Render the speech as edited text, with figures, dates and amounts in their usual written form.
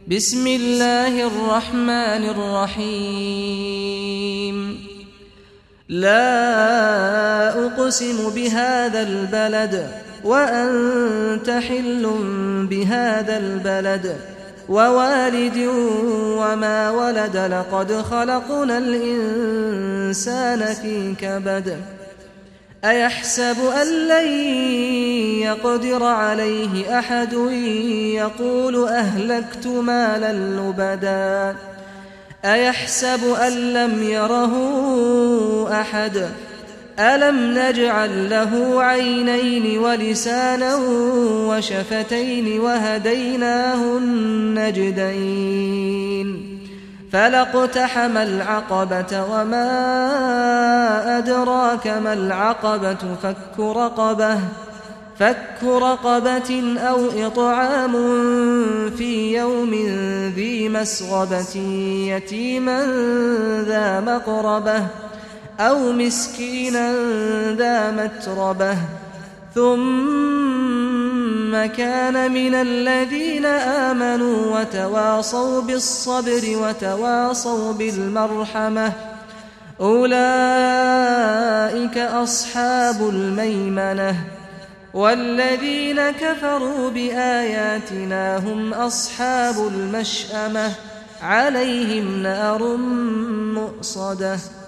بسم الله الرحمن الرحيم لا أقسم بهذا البلد وأنت حل بهذا البلد ووالد وما ولد لقد خلقنا الإنسان في كبد أيحسب أن لن يقدر عليه أحد يقول أهلكت مالا لبدا أيحسب أن لم يره أحد ألم نجعل له عينين ولسانا وشفتين وهديناه النجدين فلاقتحم العقبة وما أدراك ما العقبة فك رقبة أو إطعام في يوم ذي مسغبة يتيما ذا مقربة أو مسكينا ذا متربة ثم كان من الذين آمنوا وتواصوا بالصبر وتواصوا بالمرحمة أولئك أصحاب الميمنة والذين كفروا بآياتنا هم أصحاب المشأمة عليهم نار مؤصدة